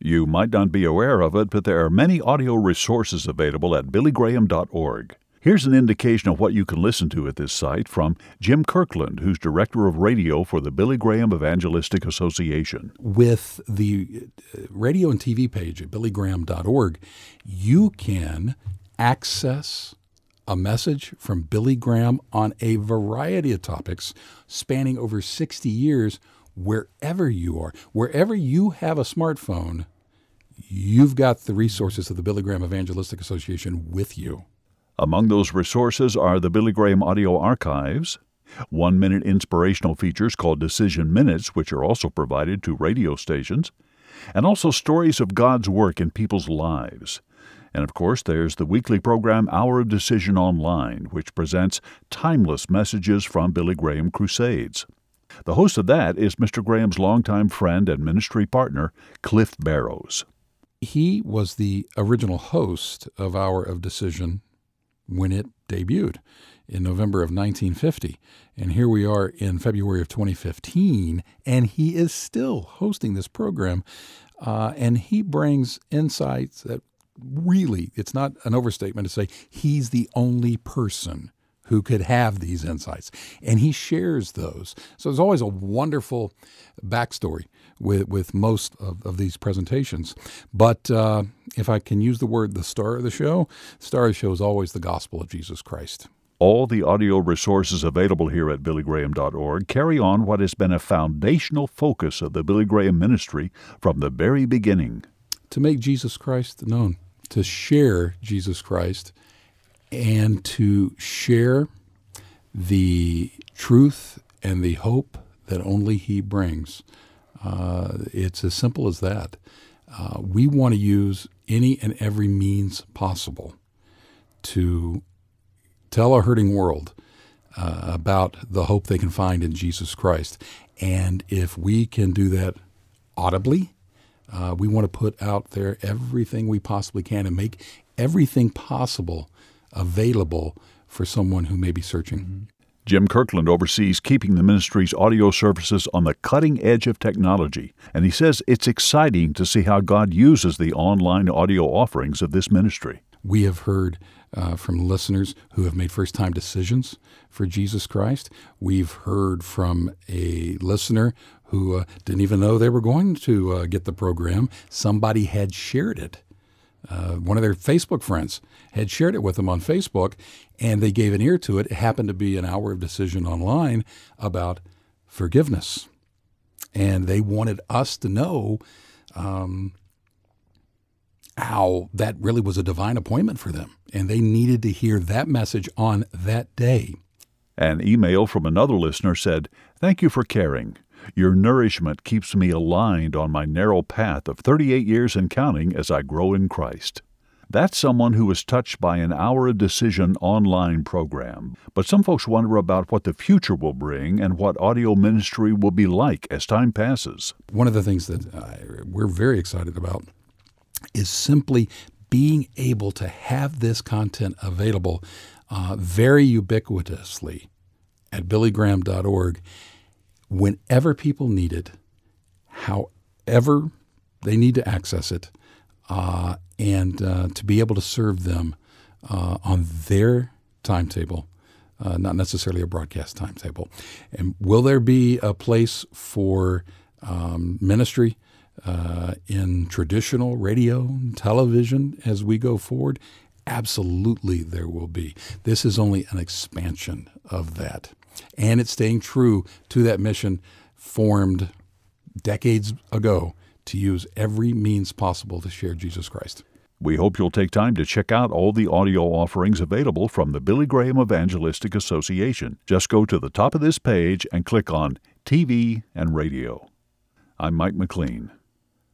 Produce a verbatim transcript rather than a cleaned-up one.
You might not be aware of it, but there are many audio resources available at billy graham dot org. Here's an indication of what you can listen to at this site from Jim Kirkland, who's Director of Radio for the Billy Graham Evangelistic Association. With the radio and T V page at billy graham dot org, you can access a message from Billy Graham on a variety of topics spanning over sixty years wherever you are. Wherever you have a smartphone, you've got the resources of the Billy Graham Evangelistic Association with you. Among those resources are the Billy Graham Audio Archives, one-minute inspirational features called Decision Minutes, which are also provided to radio stations, and also stories of God's work in people's lives. And of course, there's the weekly program Hour of Decision Online, which presents timeless messages from Billy Graham crusades. The host of that is Mister Graham's longtime friend and ministry partner, Cliff Barrows. He was the original host of Hour of Decision when it debuted in November of nineteen fifty. And here we are in February of twenty fifteen, and he is still hosting this program. Uh, and he brings insights that really, it's not an overstatement to say he's the only person who could have these insights. And he shares those. So there's always a wonderful backstory with, with most of, of these presentations. But uh, if I can use the word the star of the show, the star of the show is always the gospel of Jesus Christ. All the audio resources available here at billy graham dot org carry on what has been a foundational focus of the Billy Graham ministry from the very beginning. To make Jesus Christ known, to share Jesus Christ, and to share the truth and the hope that only He brings. Uh, it's as simple as that. Uh, we want to use any and every means possible to tell a hurting world uh, about the hope they can find in Jesus Christ. And if we can do that audibly, uh, we want to put out there everything we possibly can and make everything possible available for someone who may be searching. Mm-hmm. Jim Kirkland oversees keeping the ministry's audio services on the cutting edge of technology, and he says it's exciting to see how God uses the online audio offerings of this ministry. We have heard uh, from listeners who have made first-time decisions for Jesus Christ. We've heard from a listener who uh, didn't even know they were going to uh, get the program. Somebody had shared it. Uh, one of their Facebook friends had shared it with them on Facebook, and they gave an ear to it. It happened to be an Hour of Decision Online about forgiveness. And they wanted us to know um, how that really was a divine appointment for them. And they needed to hear that message on that day. An email from another listener said, "Thank you for caring. Your nourishment keeps me aligned on my narrow path of thirty-eight years and counting as I grow in Christ." That's someone who was touched by an Hour of Decision online program. But some folks wonder about what the future will bring and what audio ministry will be like as time passes. One of the things that uh, we're very excited about is simply being able to have this content available uh, very ubiquitously at billy graham dot org. Whenever people need it, however they need to access it, uh, and uh, to be able to serve them uh, on their timetable, uh, not necessarily a broadcast timetable. And will there be a place for um, ministry uh, in traditional radio and television as we go forward? Absolutely there will be. This is only an expansion of that. And it's staying true to that mission formed decades ago to use every means possible to share Jesus Christ. We hope you'll take time to check out all the audio offerings available from the Billy Graham Evangelistic Association. Just go to the top of this page and click on T V and Radio. I'm Mike McLean.